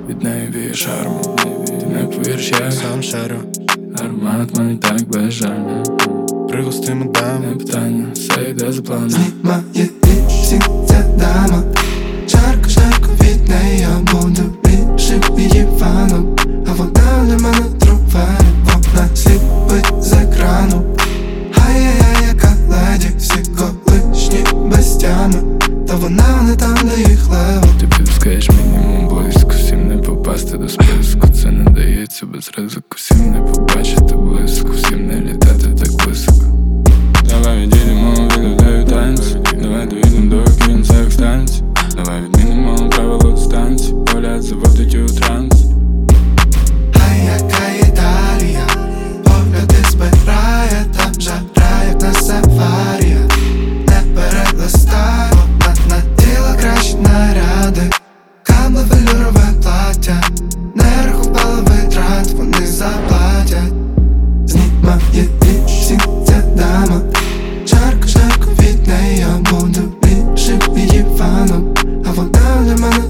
від неї віє шарму. Ти не повіриш, як сам шарю. аромат мене так безжально. Пригости медами. Не питання, все йде за планом. Знімає вісім ця дама. Жарко, жарко від неї, я буду більше її фаном. А вона для мене троварить, вона сліпить з екрану. Ай-яй-яй, яка леді, всі колишні без тями. Та вона не там, де їх лево. Ти підпускаєш мінімум близько, всім не попасти до списку. Це не дається без ризику, всім не побачити близько, всім не літати так високо. Давай відійдемо від людей у танці, давай доїдемо до кінцевих станцій. Давай відмінимо правила дистанції, погляд заводить у транс. Ай, яка Італія, погляди збирає, там жара, як на сафарі. Не перелистай, вона наділа кращі наряди. Камле велюрове плаття, не рахувала витрат, вони заплатять. Знімає вісім ця дама. Жарко, жарко від неї, я буду більше її фаном. А вона для мене